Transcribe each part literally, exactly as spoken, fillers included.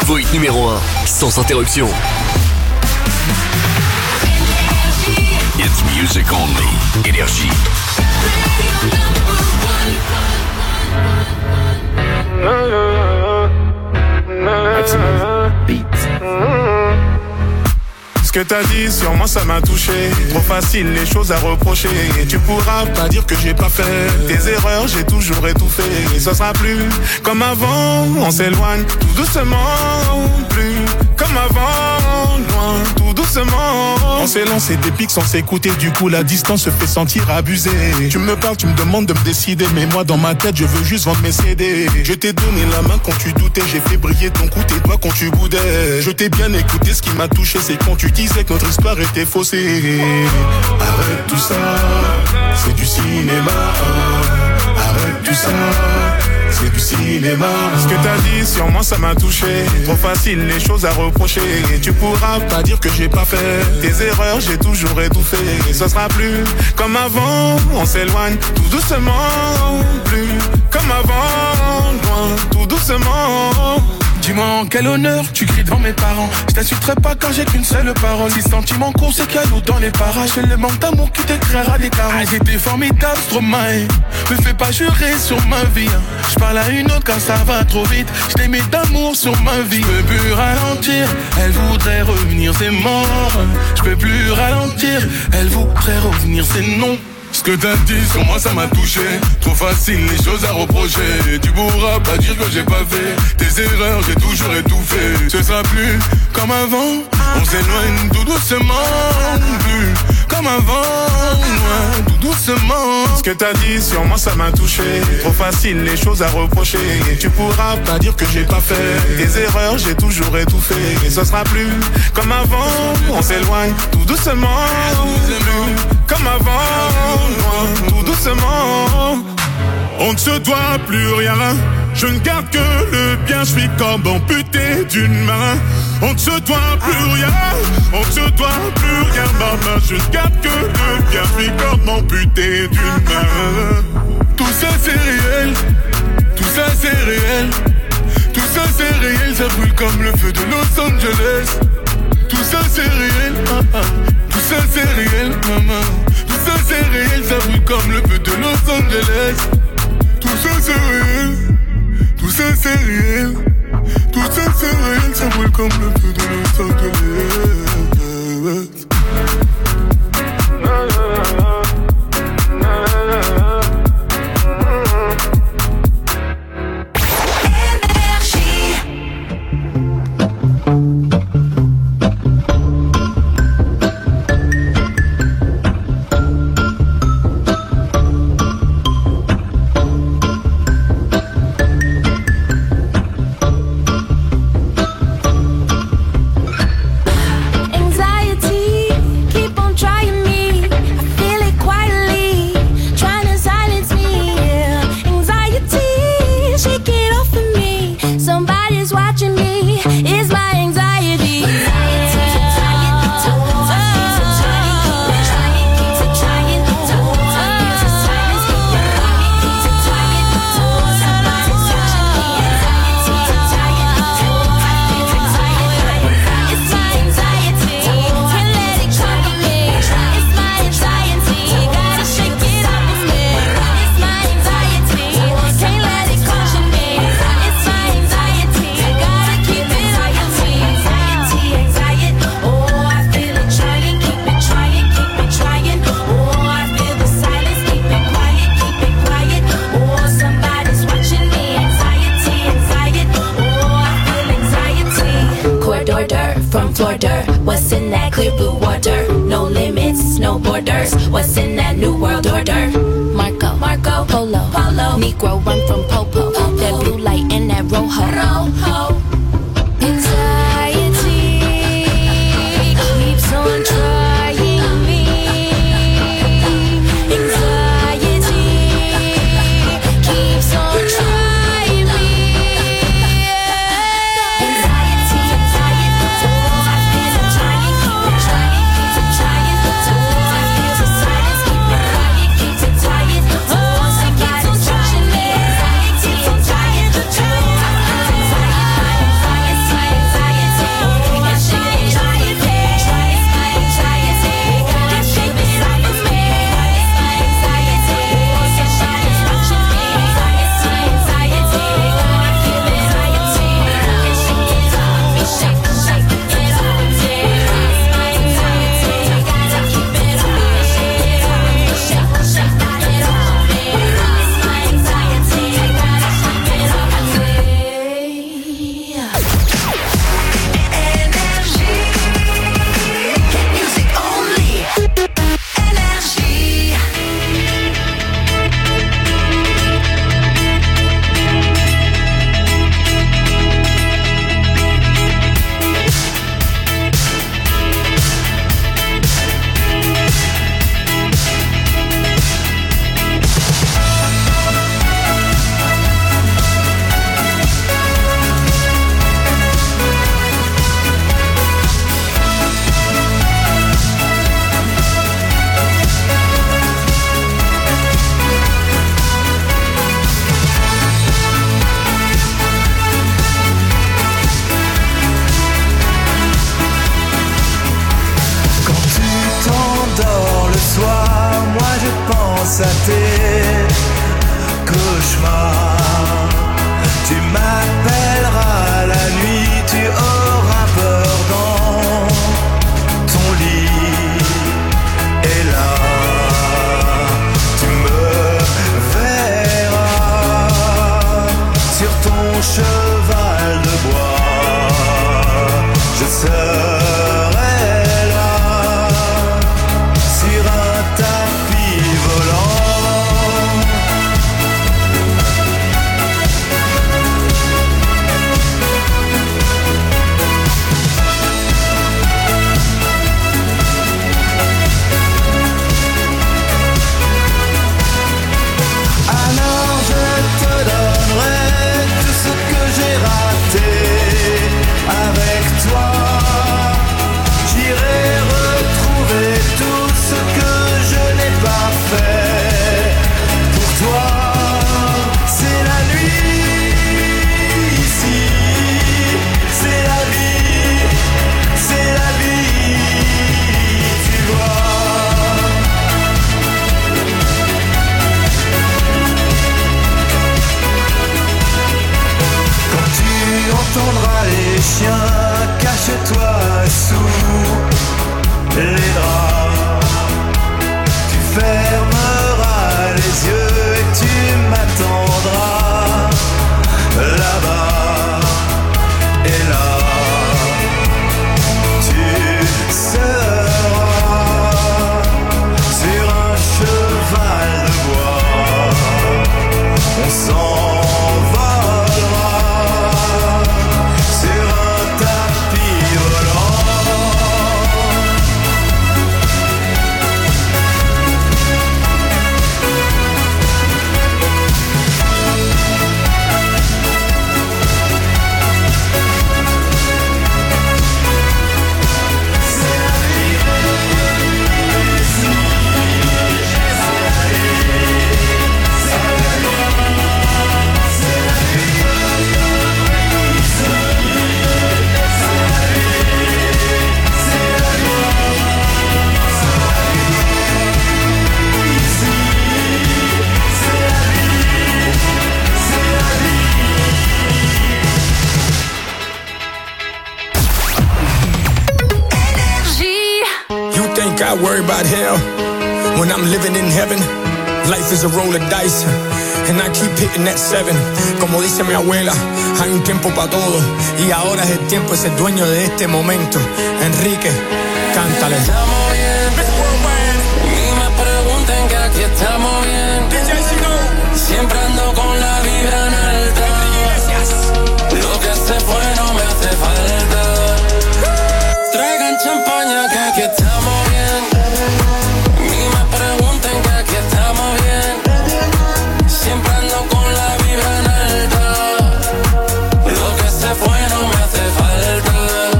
Vos hits numéro un, sans interruption. It's music only. Énergie. Ce que t'as dit sur moi ça m'a touché. Trop facile les choses à reprocher. Et tu pourras pas dire que j'ai pas fait tes erreurs, j'ai toujours étouffé. Et ça sera plus comme avant. On s'éloigne tout doucement. Plus comme avant. Loin tout doucement. On s'est lancé des pics sans s'écouter. Du coup la distance se fait sentir abusée. Tu me parles, tu me demandes de me décider. Mais moi dans ma tête je veux juste vendre mes C D. Je t'ai donné la main quand tu doutais. J'ai fait briller ton cou, tes doigts quand tu boudais. Je t'ai bien écouté, ce qui m'a touché c'est quand tu disais que notre histoire était faussée. Arrête tout ça, c'est du cinéma. Arrête tout ça, c'est du cinéma. Ce que t'as dit sur moi ça m'a touché. Trop facile les choses à reprocher. Et tu pourras pas dire que j'ai pas fait tes erreurs, j'ai toujours étouffé. Et ça sera plus comme avant. On s'éloigne tout doucement. Plus comme avant. Loin tout doucement. Dis-moi en quel honneur tu cries devant mes parents. Je t'insulterai pas quand j'ai qu'une seule parole. Si sentiment court c'est cadeau dans les parages. C'est le manque d'amour qui t'éclairera des carreaux. Ah, j'étais formidable, Stromae. Me fais pas jurer sur ma vie. Je parle à une autre car ça va trop vite. Je t'aimais d'amour sur ma vie. Je peux plus ralentir, elle voudrait revenir, c'est mort. Je peux plus ralentir, elle voudrait revenir, c'est non. Ce que t'as dit sur moi ça m'a touché. Trop facile les choses à reprocher. Tu pourras pas dire que j'ai pas fait tes erreurs, j'ai toujours étouffé. Ce sera plus comme avant. On s'éloigne tout doucement. Plus comme avant. Loin tout doucement. Ce que t'as dit sur moi ça m'a touché. Trop facile les choses à reprocher. Et tu pourras pas dire que j'ai pas fait tes erreurs, j'ai toujours étouffé. Et ce sera plus comme avant. On s'éloigne tout doucement. Plus comme avant. Loin, tout doucement. On ne se doit plus rien. Je ne garde que le bien. Je suis comme amputé d'une main. On ne se doit plus rien. On ne se doit plus rien, maman. Je ne garde que le bien. Je suis comme amputé d'une main. Tout ça c'est réel. Tout ça c'est réel. Tout ça c'est réel. Ça brûle comme le feu de Los Angeles. Tout ça c'est réel. Tout ça c'est réel, maman. Tout ça c'est réel, ça brûle comme le feu de Los Angeles. Tout ça c'est réel. Tout ça c'est réel. Tout ça c'est réel, ça brûle comme le feu de Los Angeles. What's in that new world order? Marco, Marco, Polo, Polo, Negro run from Popo. Popo. That blue light and that Rojo. Rojo. Anxiety keeps on trying me. Anxiety keeps on trying me. Anxiety, anxiety, oh, I feel it trying, keep it trying, keep it trying. Oh, I feel the silence, keep it quiet, keep it tired. Oh, somebody's watching me. à tes cauchemars. Tu m'appelleras la nuit, tu auras peur dans ton lit. Et là, tu me verras sur ton cheval de bois. Je serai là sur un tapis volant. Alors je te donnerai tout ce que j'ai raté avec toi. J'irai retrouver tout ce que je n'ai pas fait pour toi. C'est la nuit ici, c'est la vie, c'est la vie, tu vois. Quand tu entendras les chiens, cache-toi sous les draps. Tu fermeras les yeux et tu m'attendras là-bas. Et là, tu seras sur un cheval de bois. On s'envolera sur un tapis volant. You think I worry about hell when I'm living in heaven? Life is a roll of dice and I keep hitting that seven. Como dice mi abuela, hay un tiempo para todo y ahora es el tiempo de ser dueño de este momento. Enrique, cántale. Estamos bien, ni me pregunten que aquí estamos bien. Siempre ando con la vibra en alta. Lo que se fue no me hace falta. Traigan champaña que aquí estamos bien. Ni me pregunten que aquí estamos bien. Siempre ando con la vibra en alta. Lo que se fue no me hace falta.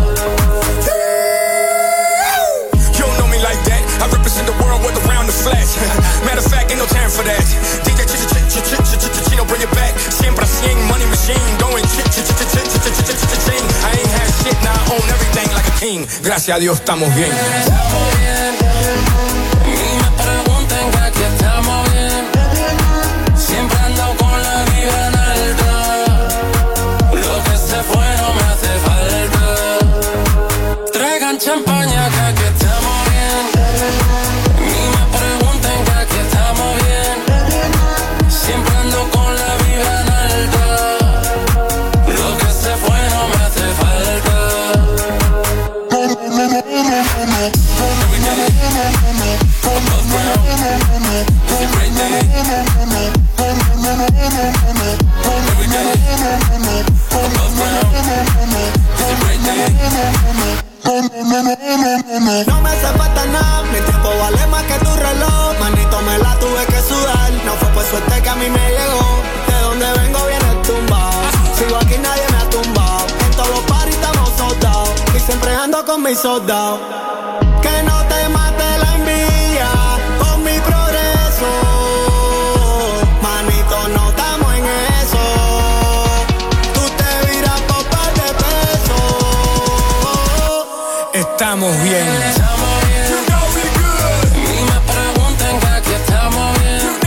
You don't know me like that. I represent the world with around the flash. Matter of fact, ain't no time for that. D J ch ch ch ch ch ch ch Chino, bring it back. Siempre cien, money machine, going ch ch ch ch ch ch ch ch ch ching. I ain't had shit, now I own everything like a king. Gracias a Dios estamos bien. Estamos bien. Ni me pregunten que aquí estamos bien. Siempre ando con la vibra en alta. Lo que se fue no me hace falta. Traigan champaña que aquí estamos bien. Ni me pregunten que aquí estamos bien. Siempre ando con la vibra en alta. Lo que se fue no me hace falta. No me hace falta nada, mi tiempo vale más que tu reloj. Manito, me la tuve que sudar. No fue por suerte que a mí me llegó. De donde vengo viene tumbado. Sigo aquí, nadie me ha tumbado. En todos los paris estamos soldados. Y siempre ando con mis soldados. Que no te mate la envidia con mi progreso. Manito, no estamos en eso. Tú te viras por par de pesos. Estamos bien. Estamos bien. Ni me pregunten que aquí estamos bien.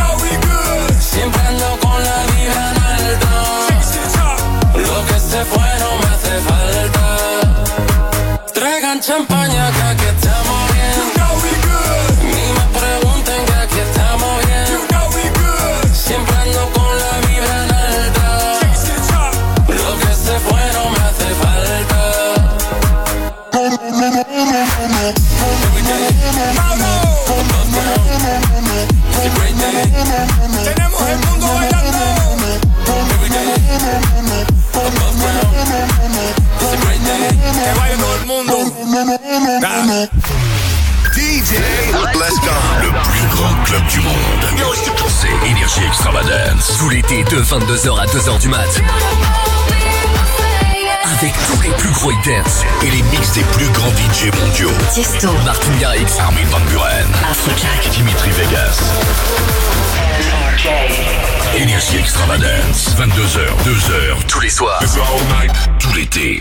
tubes du monde. C'est Énergie Extravagance. Tout l'été de vingt-deux heures à deux heures du mat. Avec tous les plus gros hit dance et les mix des plus grands D J mondiaux. Tiesto, Martin Garrix, Armin van Buren, Afrojack, Dimitri Vegas. Énergie Extravagance. vingt-deux heures, deux heures, tous les soirs. Tout l'été.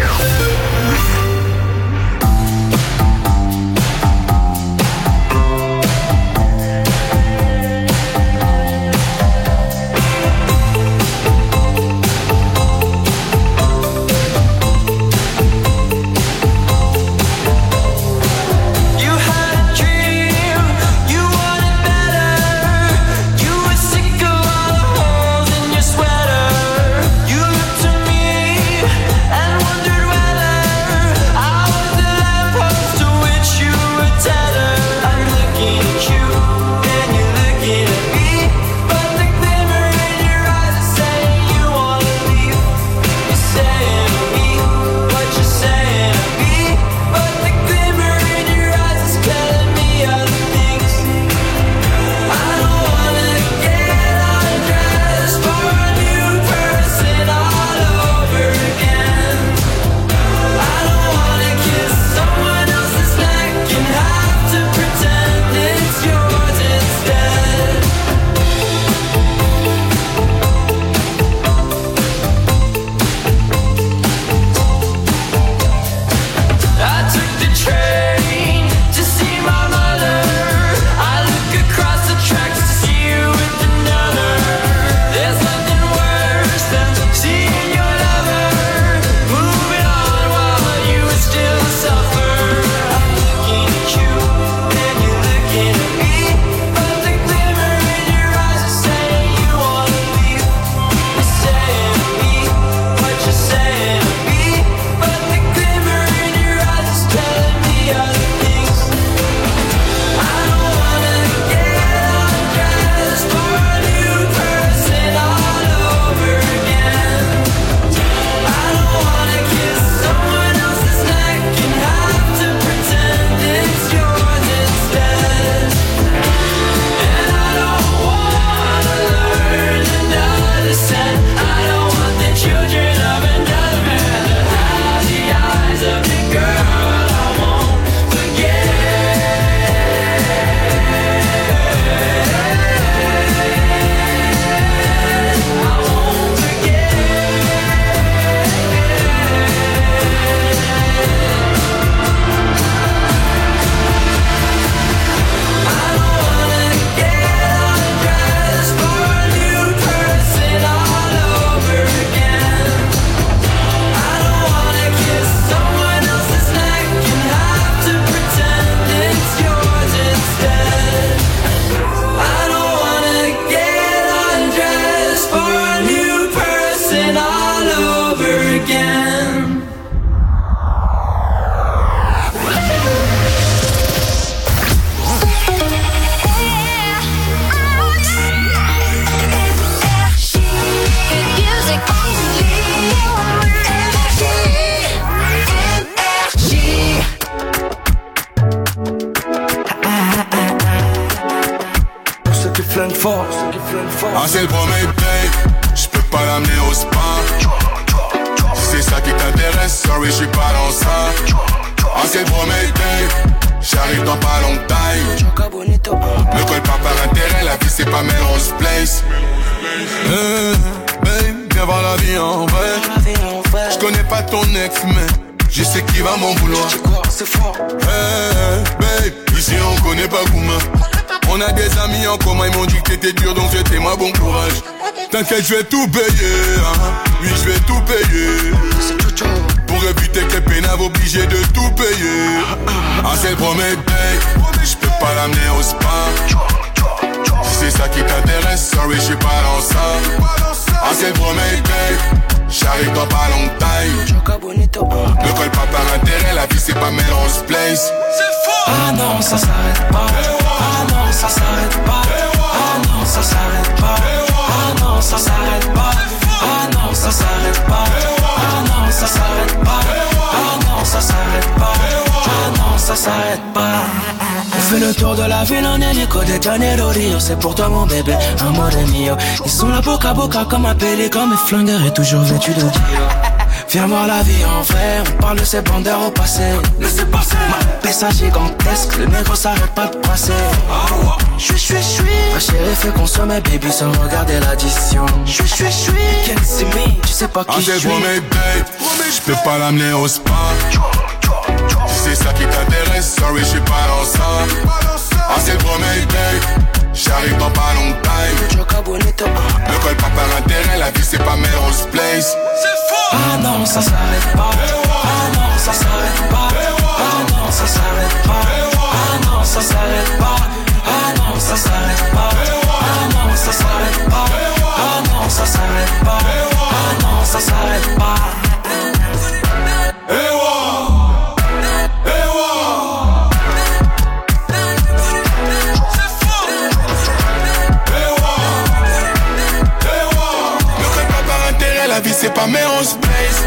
Ah c'est le premier date, j'peux pas l'amener au spa. Si c'est ça qui t'intéresse, sorry j'suis pas dans ça. Ah c'est le premier date, j'arrive dans pas longtemps. Ne colle pas par intérêt, la vie c'est pas Melrose Place. Hey, babe, viens voir la vie en vrai. J'connais pas ton ex mais je sais qui va m'en vouloir. Hey, babe, ici on connaît pas Gouma. On a des amis en commun, ils m'ont dit que t'étais dur, donc c'était moi bon courage. T'inquiète, je vais tout payer, hein. Oui, je vais tout payer. Pour éviter que pénave obligé de tout payer. Ah, c'est le premier date, je peux pas l'amener au spa. Si c'est ça qui t'intéresse, sorry, je suis pas dans ça. Ah, c'est le premier date, j'arrive dans pas longtemps. Ne colle pas par intérêt, la vie c'est pas Melrose Place. Ah non, ça s'arrête pas. Ah non, ça s'arrête pas. Ah non, ça s'arrête pas. Ah non, ça s'arrête pas. Ah non, ça s'arrête pas. Ah non, ça s'arrête pas. Ah non, ça s'arrête pas. Ah non, ça s'arrête pas. On fait le tour de de la ville en hélico, de Janeiro Rio. C'est pour toi mon bébé, amore mio. Ils sont là boca à boca comme un pélican, mes flingueurs est toujours vêtu de Dio. Viens voir la vie en vrai, on parle de ces bandeurs au passé. Laissez passer. Ma pessa gigantesque, le négro s'arrête pas de passer. J'suis, j'suis, j'suis. Ma chérie fait consommer baby sans regarder l'addition. J'suis, j'suis, j'suis. Can't see me, tu sais pas qui j'suis. J'peux pas l'amener au spa. Si c'est ça qui t'intéresse, sorry j'suis pas dans ça. Ah c'est le premier date, j'arrive dans pas long time. Le col pas par intérêt, la vie c'est pas Melrose Place. Ah non, ça s'arrête pas. Ah non, ça s'arrête pas. Ah non, ça s'arrête pas. Ah non, ça s'arrête pas. Ah non, ça s'arrête pas. Ah non, ça s'arrête pas. Ah non, ça s'arrête pas. Ah non, ça s'arrête pas. La vie c'est pas Melrose Place.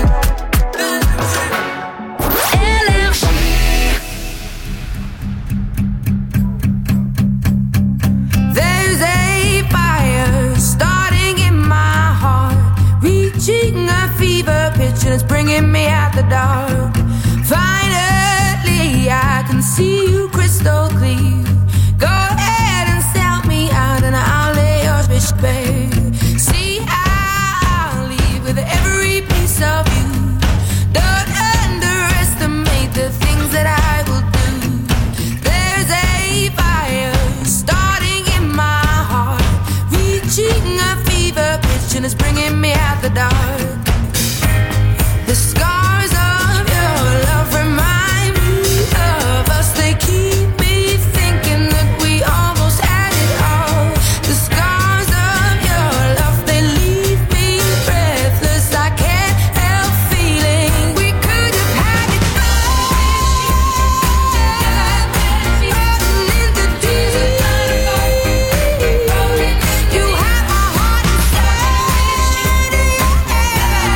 There's a fire starting in my heart, reaching a fever pitch and it's bringing me out the dark. Finally I can see you crystal clear. Go ahead and sell me out and I'll lay your bitch bare. See with every piece of you. Don't underestimate the things that I will do. There's a fire starting in my heart, reaching a fever pitch and it's bringing me out the dark. The scars of your love remind me of us. They keep me thinking that we almost had it all. The scars of your love, they leave me breathless. I can't help feeling we could have had it all. In the deep, you have my heart inside.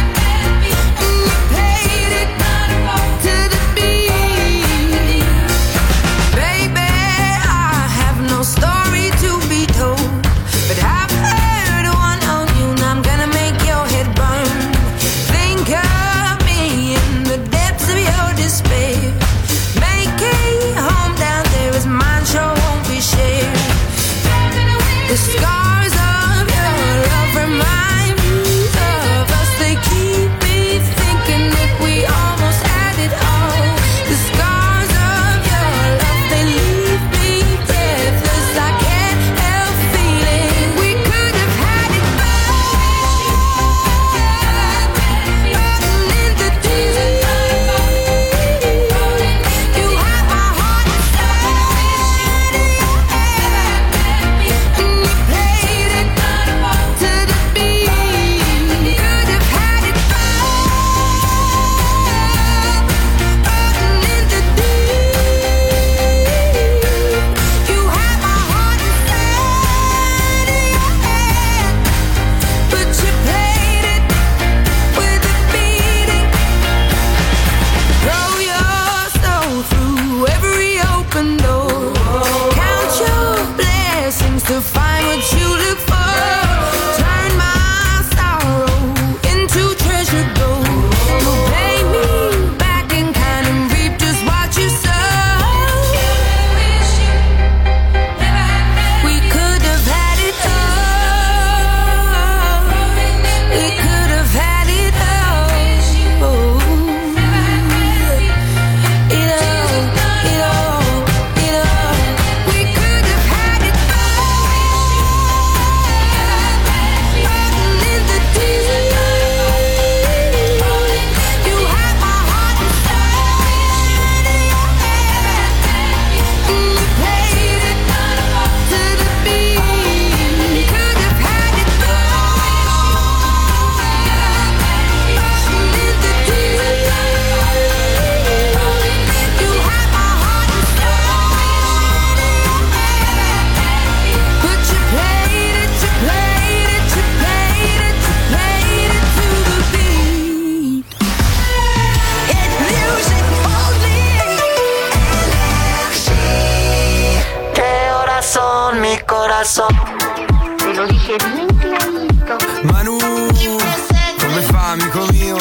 che rinflaito. Manu, come fa amico mio?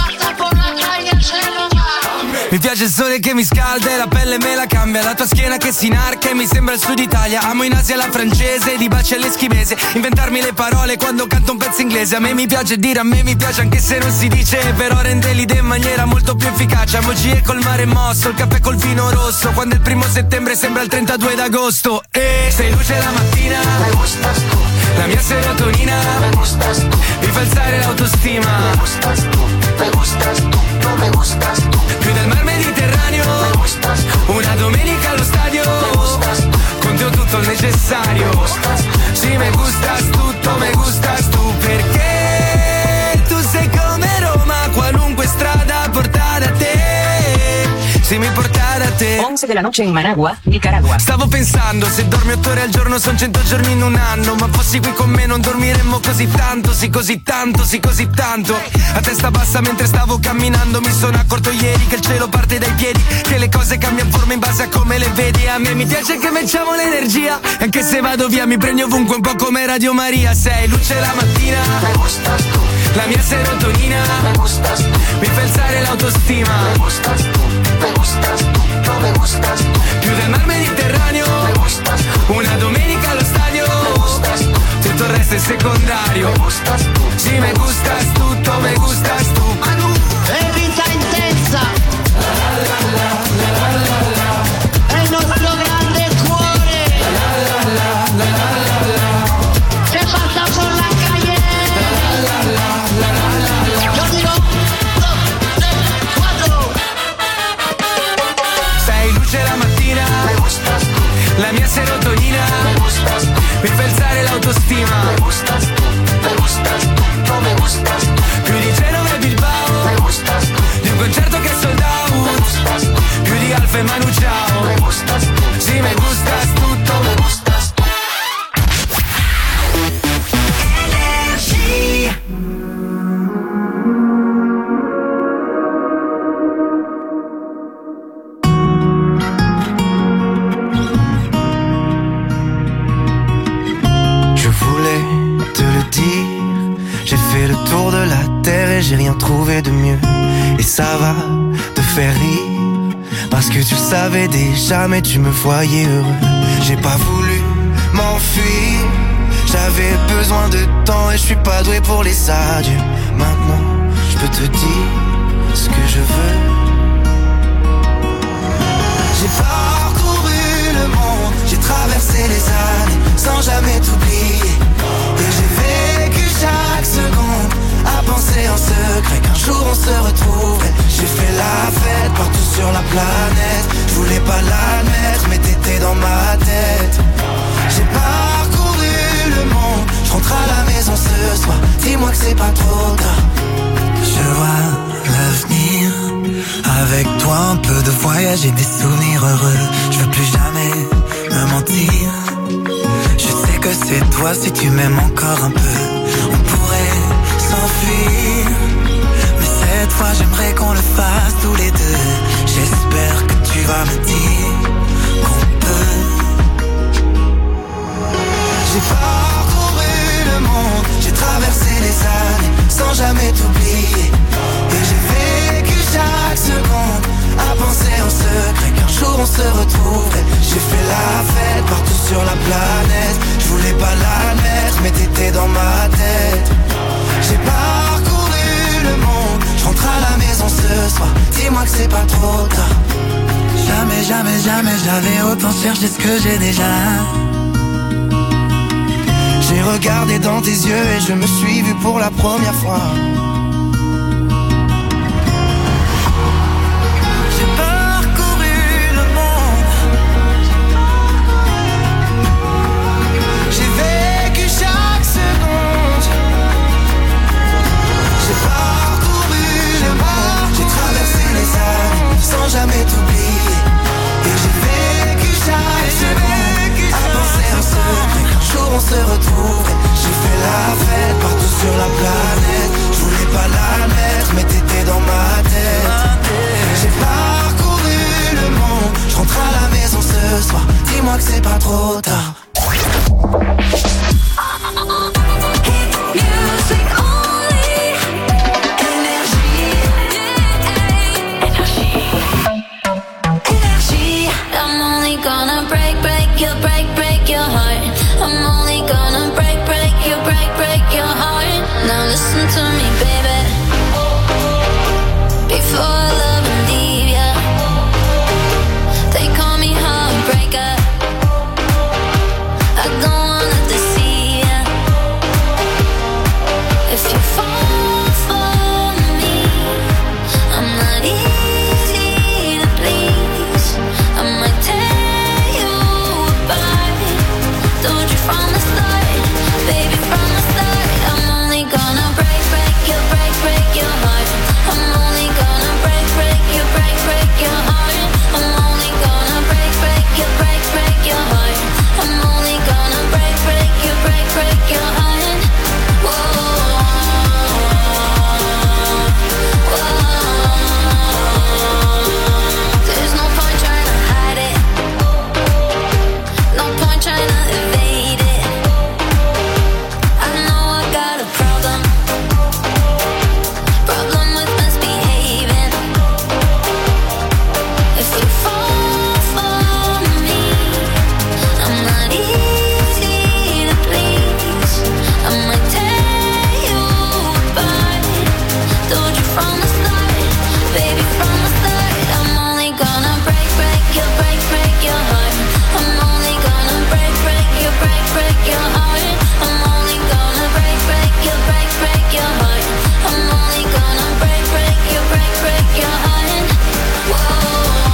Mi piace il sole che mi scalda e la pelle me la cambia. La tua schiena che si inarca e mi sembra il sud Italia. Amo in Asia la francese, di baci all'eschimese. Inventarmi le parole quando canto un pezzo inglese. A me mi piace dire, a me mi piace anche se non si dice. Però rende l'idea in maniera molto più efficace. Emoji col mare mosso, il caffè col vino rosso. Quando è il primo settembre sembra il trentadue d'agosto. E sei luce la mattina, me gustas tu. La mia serotonina, me gustas tu. Mi fa alzare l'autostima, me gustas tu, me gustas tu, no me gustas tu. Più del mar Mediterraneo, me gustas tu. Una domenica allo stadio, me gustas tu. Con te ho tutto il necessario, me gustas tu. Sì, me gustas tutto, me gustas tu. Perché tu sei come Roma, qualunque strada porta da te. Se mi porta da te. once de la noche in Managua, Nicaragua. Stavo pensando, se dormi otto ore al giorno son cento giorni in un anno. Ma fossi qui con me non dormiremmo così tanto, sì così tanto, sì così tanto. A testa bassa mentre stavo camminando mi sono accorto ieri che il cielo parte dai piedi, che le cose cambiano forma in base a come le vedi. A me mi piace che mettiamo l'energia, anche se vado via mi prendi ovunque un po' come Radio Maria. Sei luce la mattina, me gustas tu. La mia serotonina, me gustas tu. Mi fa alzare l'autostima, me gustas tu, me gustas tu, no me gustas tu. Più del mar Mediterraneo, me gustas tu. Una domenica allo stadio, me gustas tu. Tutto il resto è secondario, me gustas tu. Sì, me gustas tutto, me gustas tu. Manu, è vita intensa. È il nostro grande cuore. Se passa por la calle. Yo digo, dos, tres, cuatro. Sei luce la mattina, me gustas tu. La mia serotonina, me gustas tu. Mi fa alzare l'autostima, me gustas tu, me gustas tu, no me gustas tu. Più di Genova e Bilbao, me gustas tu. Di un concerto che è sold out, me gustas tu. Più di Alfa e Manu Ciao, me gustas tu. Sì, me gustas tutto, me gustas tu. Energy. Je voulais te le dire, j'ai fait le tour de la terre et j'ai rien trouvé de mieux. Et ça va te faire rire, parce que tu le savais déjà mais tu me voyais heureux. J'ai pas voulu m'enfuir, j'avais besoin de temps et je suis pas doué pour les adieux. Maintenant je peux te dire ce que je veux. J'ai parcouru le monde, j'ai traversé les années sans jamais t'oublier. Et j'ai vécu chaque seconde à penser en secret qu'un jour on se retrouverait. J'ai fait la fête partout sur la planète, je voulais pas l'admettre mais t'étais dans ma tête. J'ai parcouru le monde, je rentre à la maison ce soir, dis-moi que c'est pas trop tard. Je vois l'avenir, avec toi un peu de voyage et des souvenirs heureux. Je veux plus jamais me mentir, je sais que c'est toi si tu m'aimes encore un peu. On pourrait s'enfuir, mais cette fois j'aimerais qu'on le fasse tous les deux. J'espère que tu vas me dire qu'on peut. J'ai parcouru le monde, j'ai traversé les années sans jamais t'oublier. Et j'ai vécu chaque seconde à penser en secret qu'un jour on se retrouverait. J'ai fait la fête partout sur la planète, je voulais pas l'admettre mais t'étais dans ma tête. J'ai parcouru le monde, je rentre à la maison ce soir, dis-moi que c'est pas trop tard. Jamais, jamais, jamais j'avais autant cherché ce que j'ai déjà. J'ai regardé dans tes yeux et je me suis vu pour la première fois. J'ai parcouru le monde, j'ai vécu chaque seconde. J'ai parcouru le monde, j'ai traversé les années sans jamais t'oublier. Et j'ai vécu chaque seconde à penser en secret qu'un jour on se retrouverait. J'ai fait la fête partout sur la planète, je voulais pas l'admettre mais t'étais dans ma tête. J'ai parcouru le monde, je rentre à la maison ce soir, dis-moi que c'est pas trop tard. Told you from the start, baby, from the start. I'm only gonna break, break your, break, break your heart. I'm only gonna break, break your, break, break your heart. I'm only gonna break, break your, break, break your heart. I'm only gonna break, break your, break, break your heart. Whoa.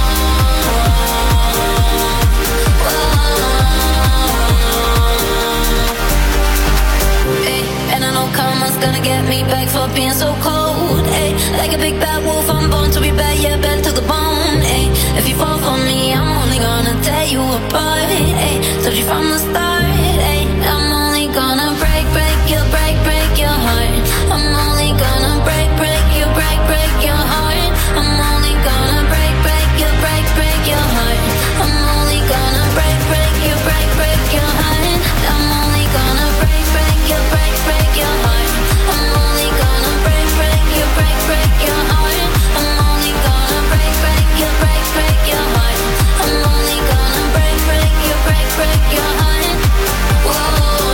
Gonna get me back for being so cold, ayy. Like a big bad wolf, I'm born to be bad, yeah, bad to the bone, ayy. If you fall for me, I'm only gonna tear you apart, ayy. Told you from the start, ayy. I'm only gonna break, break your, break, break your heart. I'm only gonna break, break your, break, break your heart. I'm only gonna break, break your, break, break your heart. I'm only gonna break, break your, break, break your heart. I'm only gonna break, break your, break, break your heart. I'm only gonna break, break your, break, break your heart. I'm only gonna break, break your, break, break your heart. I'm only gonna break, break your, break, break your heart. Whoa,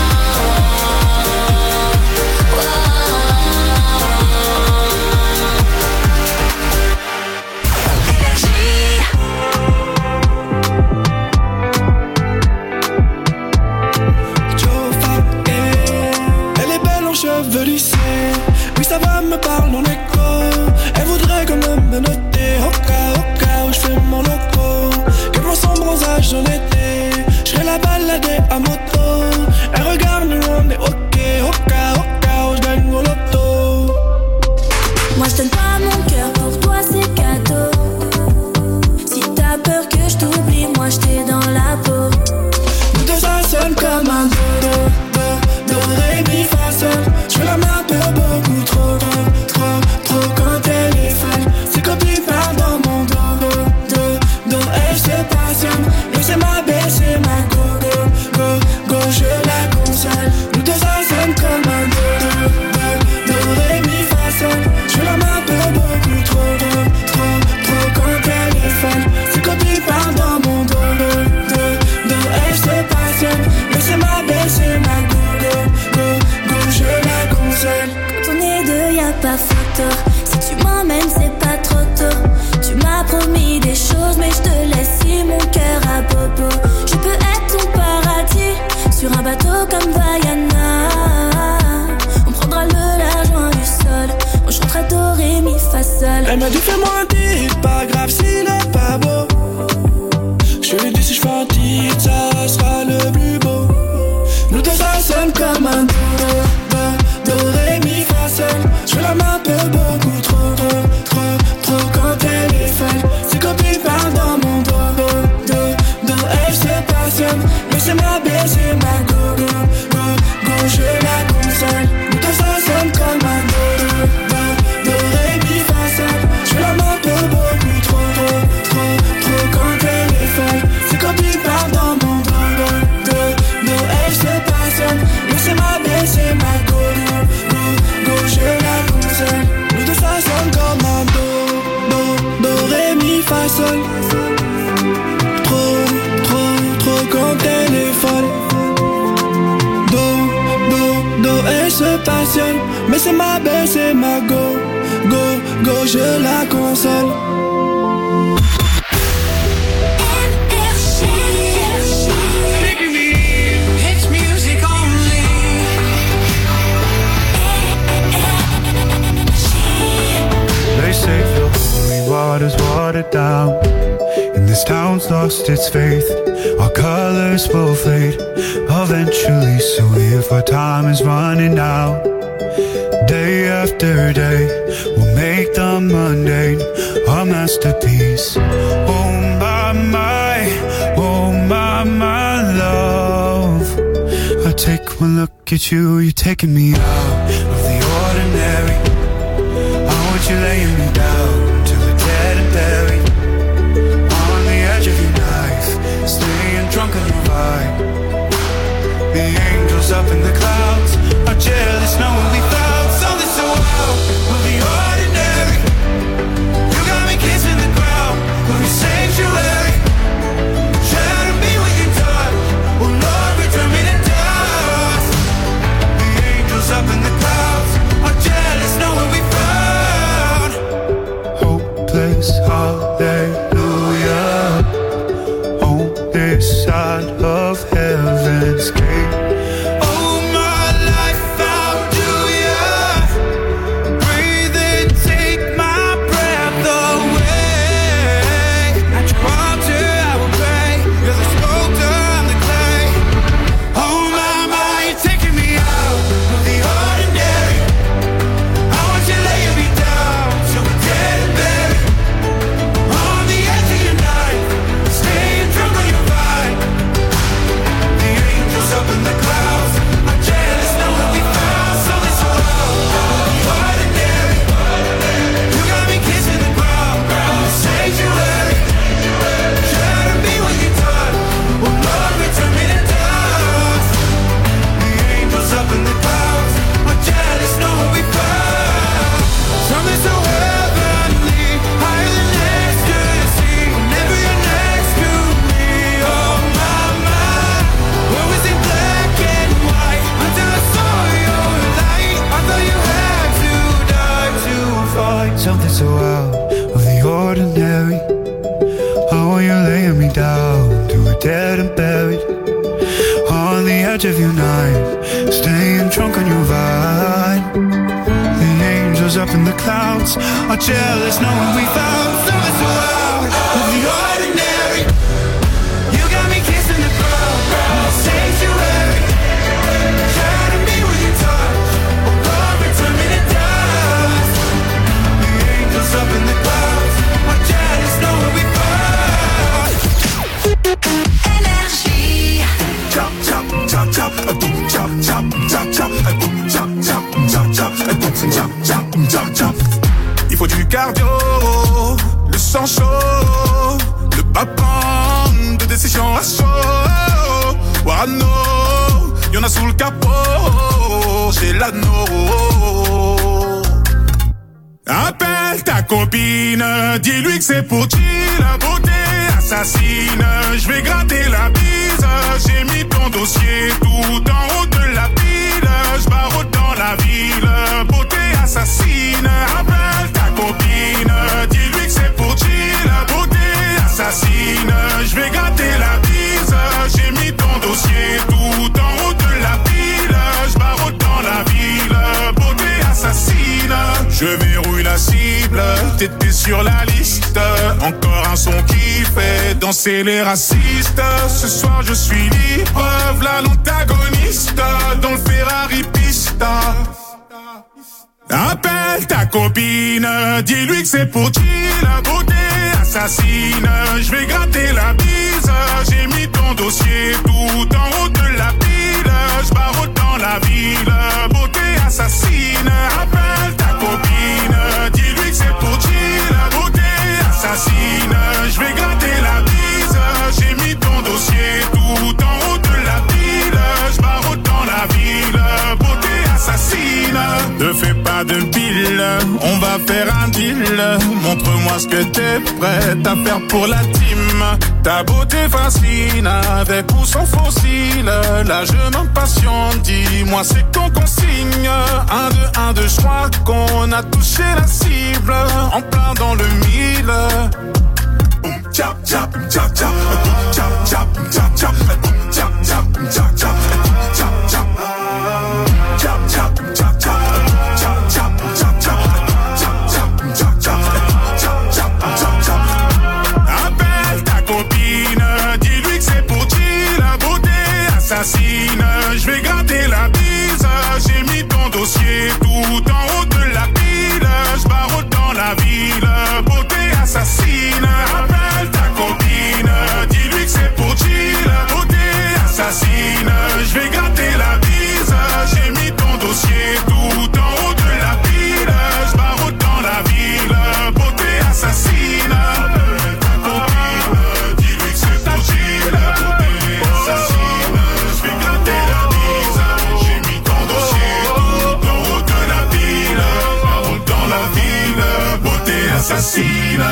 Elle est belle en cheveux lissés. Oui, ça va, me parle en écho. Elle voudrait quand même me noter. Au cas, au cas où je fais mon loco. Que moi son bronzage en été. Je serai la balader à moto. Elle regarde, nous on est ok. Au cas, au cas où je gagne mon loto. Moi je donne pas mon cœur, pour toi c'est cadeau. Si t'as peur que je t'oublie, moi je t'ai dans la peau. Nous deux ça sonne comme un do, do, do, do, ré, mi, fa, sol. Je fais la main peu beaucoup trop, trop, trop, trop quand elle est folle. C'est comme tu parles dans mon dos, do, do, do, elle se passionne. Mais c'est ma belle, c'est ma go, go, go, go, je la console. Nous deux ça sonne comme un do, do, do, do, ré, mi, fa, sol. Je fais la main peu beaucoup trop, trop, trop, trop quand elle est folle. C'est comme tu parles dans mon dos, do, do, do, elle se passionne. Mais c'est ma belle, c'est ma go, go, go, go, je la console. Quand on est deux, y'a pas photo. Si tu m'emmènes, c'est pas trop tôt. Tu m'as promis des choses, mais je te laisse si mon cœur à bobo. Je peux être ton paradis sur un bateau comme Vaiana. On prendra le large loin du sol. On chantera do, ré, mi, fa, sol. Elle m'a dit fais-moi un titre, pas grave s'il est pas beau. Je lui ai dit si je fais un titre, ça sera le plus beau. Nous deux ça sonne comme un do, do, do, ré, mi, fa, sol. Je fais la main peu beaucoup trop, trop, trop, trop quand elle est folle. C'est comme tu parles dans mon dos, do, do, do, elle se passionne. Mais c'est ma belle, c'est ma go, go, go, go, je la console. Nous deux ça sonne comme un do, do, do, do, ré, mi, fa, sol. Je fais la main peu beaucoup trop, trop, trop, trop quand elle est folle. C'est comme tu parles dans mon dos, do, do, do, elle se passionne. Mais c'est ma belle, c'est ma go, go, go, go, je la console. Nous deux ça sonne comme un do, do, do, ré, mi, fa, sol. Trop, trop, trop quand elle est folle. Do, do, do, elle se passionne. Mais c'est ma belle, c'est ma go, go, go, je la console. It's music only. They say the holy water's watered down, and this town's lost its faith. Our colors will fade eventually, so if our time is running out, day after day, we'll make the mundane our masterpiece. Oh my, my, oh my, my love. I take one look at you, you're taking me out of the ordinary. I want you laying me down till we're dead and buried, on the edge of your knife, staying drunk on your vibe. The angels up in the clouds are jealous knowing we found something so wild. We're the ordinary. You got me kissing the ground, we're a sanctuary. Shadow me when you touch, oh Lord, return me to dust. The angels up in the clouds something so out of the ordinary. Oh, you're laying me down to a dead and buried on the edge of your night, staying drunk on your vine. The angels up in the clouds are jealous knowing we found something so out of the ordinary. You got me kissing the ground, sanctuary. Shining me with your touch, oh Lord, return me to dust. The angels up in the clouds are jealous knowing we found. Énergie. Chop, chop, chop, chop, a boom, chop, chop, chop, chop, a boom, chop, chop, chop, chop, a boom, chop, chop, chop, chop. Il faut du cardio, le sang chaud, le bas-pan de décision à chaud. Warano, y'en a sous le capot, j'ai l'anneau. Appelle ta copine, dis-lui que c'est pour chill, la beauté assassine. Je vais gratter la bise, j'ai mis ton dossier tout en haut de la pile. Je barre dans la ville, beauté assassine. Appelle ta copine, dis-lui que c'est pour chill, la beauté assassine. Je vais gratter la bise, j'ai mis ton dossier tout en haut de la pile. Je barre dans la ville, beauté assassine. Je verrouille la cible, t'étais sur la liste. Encore un son qui fait danser les racistes. Ce soir je suis libre, v'là l'antagoniste dans le Ferrari pista. Appelle ta copine, dis-lui que c'est pour chill, la beauté assassine. Je vais gratter la bise, j'ai mis ton dossier tout en haut de la pile. Je barre dans la ville, beauté assassine. Appelle ta copine, dis-lui que c'est pour chill, la beauté assassine. Je vais gratter la bise, j'ai mis ton dossier tout en haut de la pile. Je barre dans la ville, beauté assassine. Ne fais pas de pile, on va faire un deal. Montre-moi ce que t'es prête à faire pour la team. Ta beauté fascine, avec ou sans fossile. Là je m'impatiente, dis-moi c'est qu'on consigne. Un, deux, un, deux, je crois qu'on a touché la cible. En plein dans le mille. Boum, tchap, tchap, tchap, tchap. Boum, tchap, tchap, tchap, tchap. Boum, tchap, tchap, tchap, tchap. Tchap, tchap. Tchap, tchap, tchap, tchap. Assassine, je vais gratter la bise, j'ai mis ton dossier tout en haut de la pile. Je barre dans la ville, beauté assassine. Appelle ta copine, dis-lui que c'est pour chill, beauté assassine. Je vais gratter la bise, j'ai mis ton dossier tout en haut de la pile. Je barre dans la ville, beauté assassine. Appelle ta copine, dis-lui que c'est pour chill, beauté assassine. Assassine.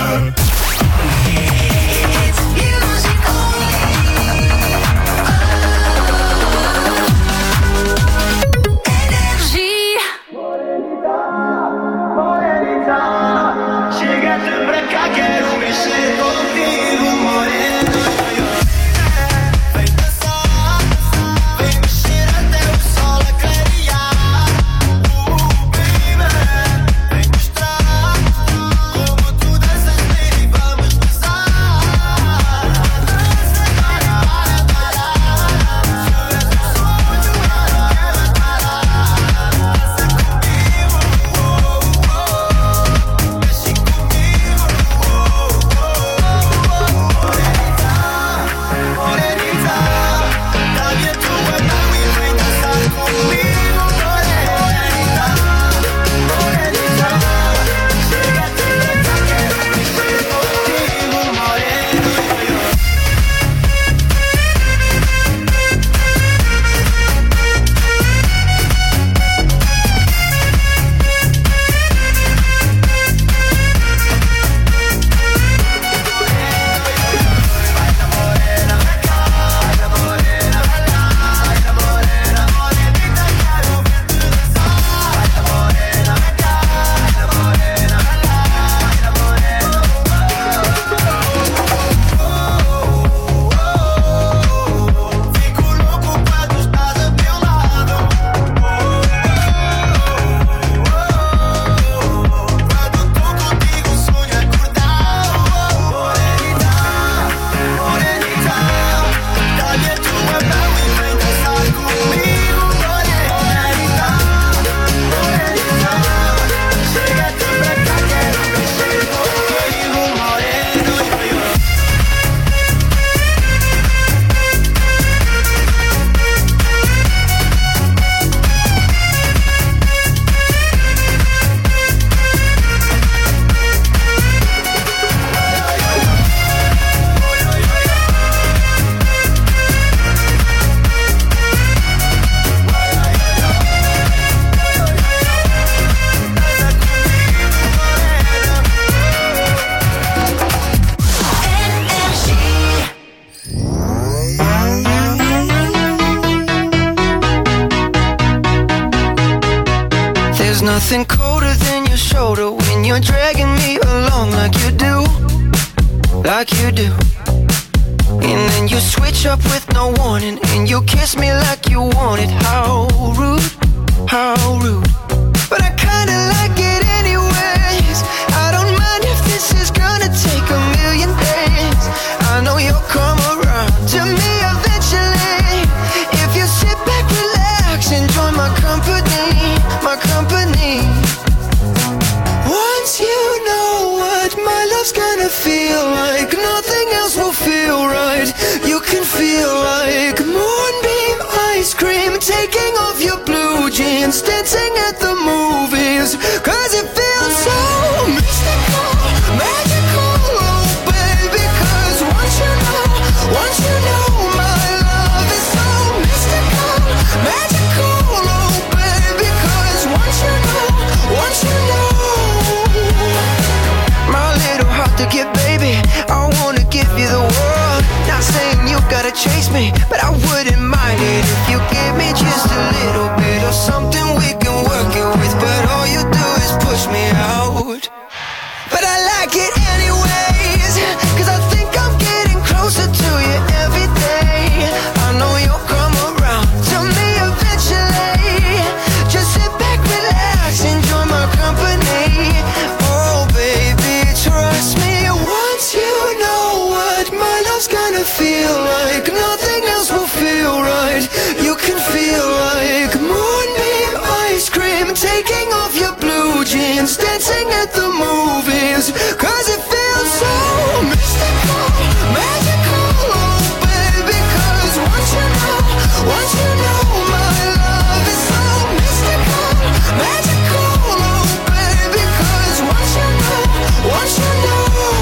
something colder than your shoulder when you're dragging me along like you do, like you do. And then you switch up with no warning, and you kiss me like you want it. How rude, how rude. But I kinda like it anyways. I don't mind if this is gonna take a million days. I know you'll come around to me eventually. If you sit back, relax, enjoy my company, my company. Once you know what my love's gonna feel like, nothing else will feel right. You can feel like moonbeam ice cream, taking off your blue jeans, dancing at the movies. Cause it feels so mystical, magical, oh baby. Cause once you know, once you know my love is so mystical, magical, oh baby. Cause once you know, once you know. My little heart to get, baby, I wanna give you the world. Not saying you gotta chase me, but I wouldn't mind it if you give me just a little bit of something we can work it with. But all you do is push me out. But I like it anyways, cause I think I'm getting closer to you every day. I know you'll come around to me eventually. Just sit back, relax, enjoy my company. Oh baby, trust me, once you know what my love's gonna feel like, nothing else will feel right. You can feel like moonbeam ice cream, taking off your blue jeans, dancing at the movies. Cause it feels so mystical, magical, oh baby. Cause once you know, once you know my love is so mystical, magical, oh baby. Cause once you know, once you know.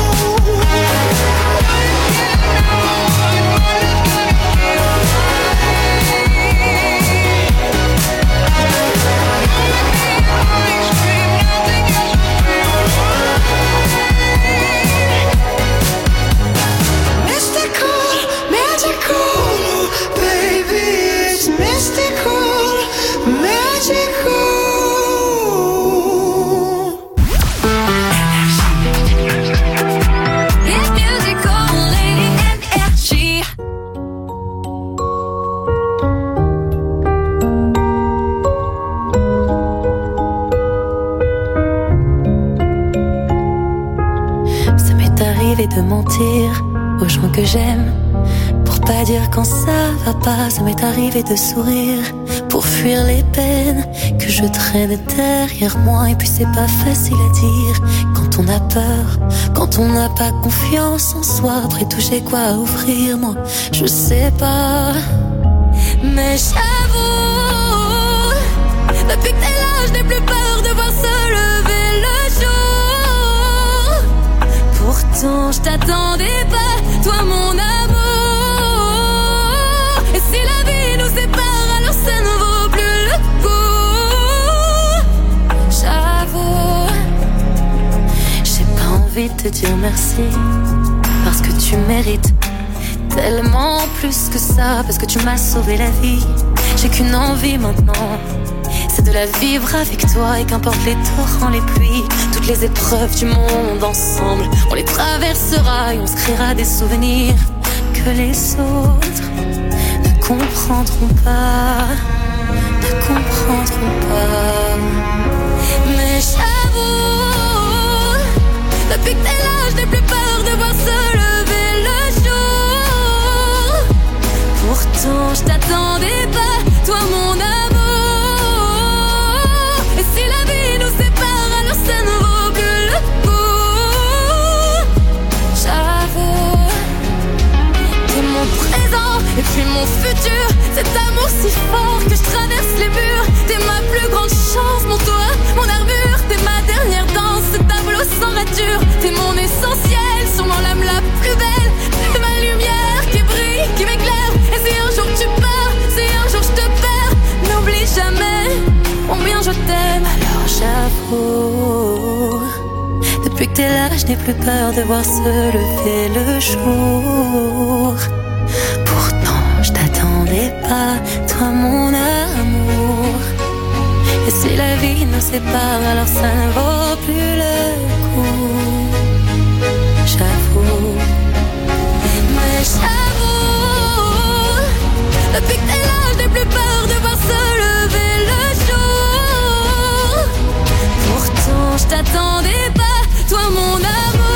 De mentir aux gens que j'aime, pour pas dire quand ça va pas. Ça m'est arrivé de sourire pour fuir les peines que je traîne derrière moi. Et puis c'est pas facile à dire quand on a peur, quand on n'a pas confiance en soi. Après tout j'ai quoi à offrir, moi je sais pas. Mais j'avoue, depuis que t'es là je n'ai plus peur de voir se lever le jour. Pourtant je t'attendais pas, toi mon amour. Et si la vie nous sépare, alors ça ne vaut plus le coup. J'avoue, j'ai pas envie de te dire merci, parce que tu mérites tellement plus que ça. Parce que tu m'as sauvé la vie, j'ai qu'une envie maintenant, c'est de la vivre avec toi. Et qu'importe les torrents, les pluies, toutes les épreuves du monde ensemble, on les traversera et on se créera des souvenirs que les autres ne comprendront pas, ne comprendront pas. Mais j'avoue, depuis que t'es là, je n'ai plus peur de voir se lever le jour. Pourtant je t'attendais pas, toi mon amour. Ça ne vaut plus le coup. J'avoue, t'es mon présent et puis mon futur. Cet amour si fort que je traverse les murs. T'es ma plus grande chance, mon toit, mon armure. T'es ma dernière danse, ce tableau sans rature. T'es mon essentiel, sûrement l'âme la plus belle. T'es ma lumière qui brille, qui m'éclaire. Et si un jour tu pars, si un jour je te perds, n'oublie jamais combien je t'aime. Alors j'avoue, depuis que t'es là, je n'ai plus peur de voir se lever le jour. Pourtant je t'attendais pas, toi mon amour. Et si la vie nous sépare, alors ça ne vaut plus le coup. J'avoue, mais j'avoue, depuis que t'es là, j'ai plus peur de voir se lever le jour. Pourtant, je t'attendais pas, toi mon amour.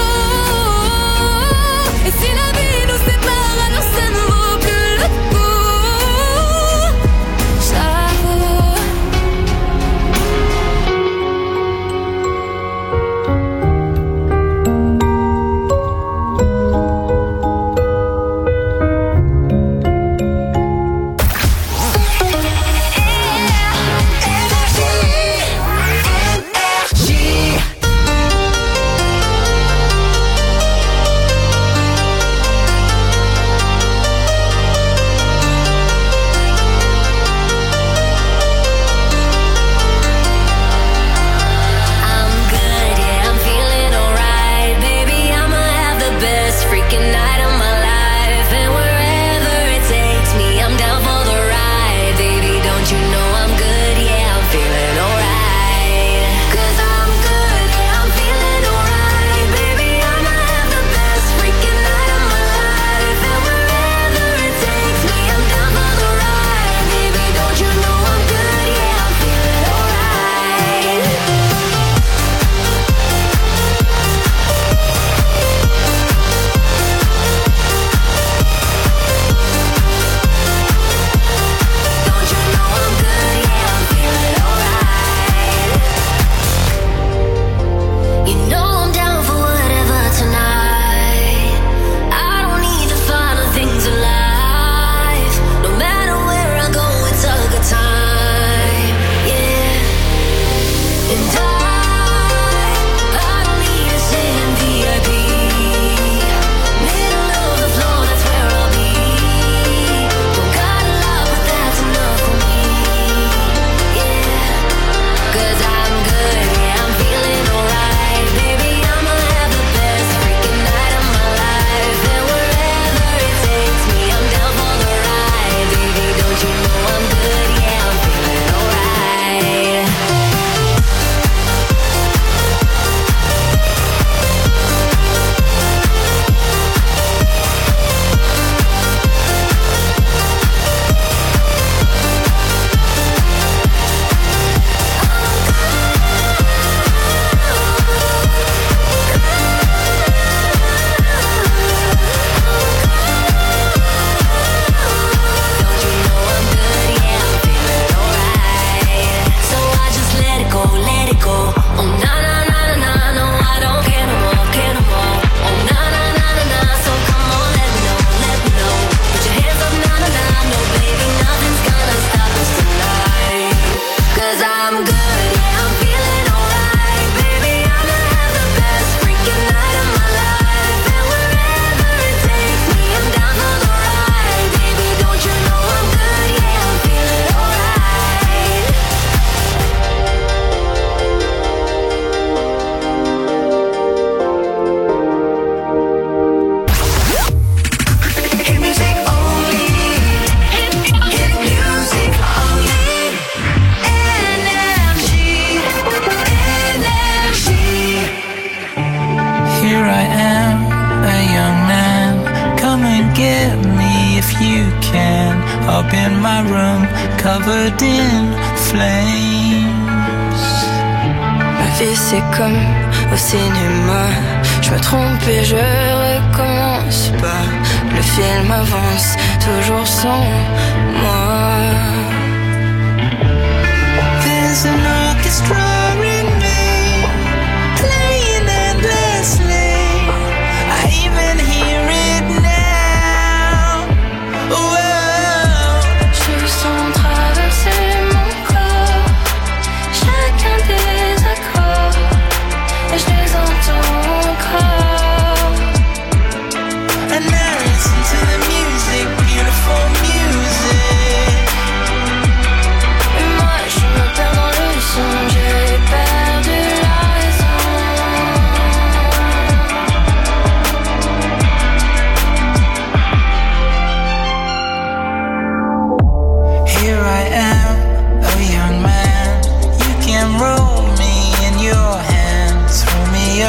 Et si la vie nous sépare, alors ça ne vaut plus le coup. J'avoue. And now listen to the music, beautiful music.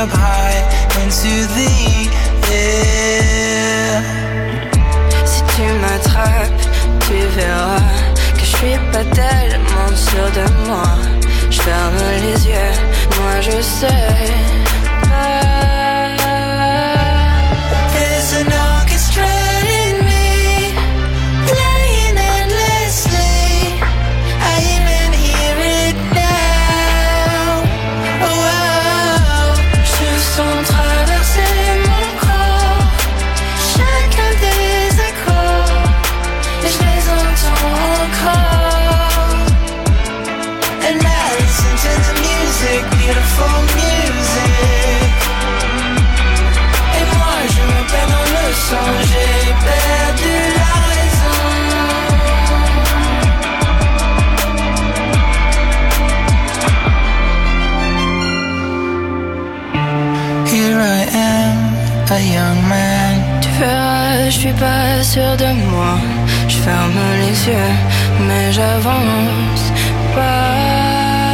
up high into the air. Si tu m'attrapes, tu verras que je suis pas tellement sûre de moi. Je ferme les yeux, moi je sais pas. There's an orchestra in me, playing endlessly. I even hear it now. Oh, oh. Je sens traverser mon corps chacun des accords, et je les entends encore. And I listen to the music, beautiful music. Et moi je me perds dans le son, j'ai perdu la raison. Here I am, a young man. Tu verras, je suis pas sûre de moi. Je ferme les yeux, mais j'avance pas.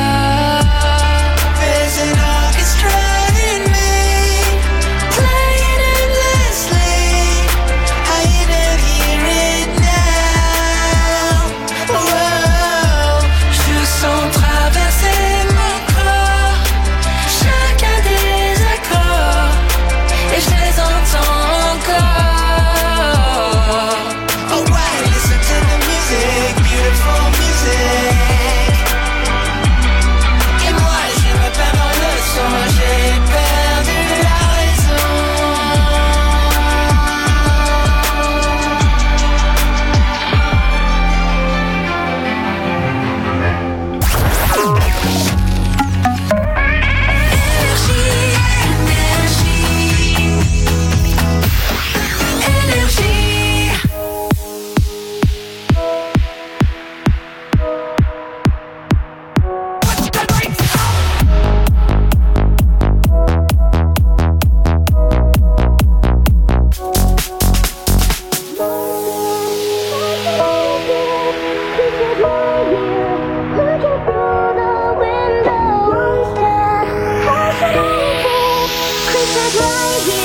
There's an orchestra in me, playing endlessly. I even hear it now. Oh, je sens traverser mon corps chacun des accords, et je les entends encore. Oh, I listen to the music, beautiful music. Et moi je me perds dans le son, j'ai perdu la raison. Christmas light here.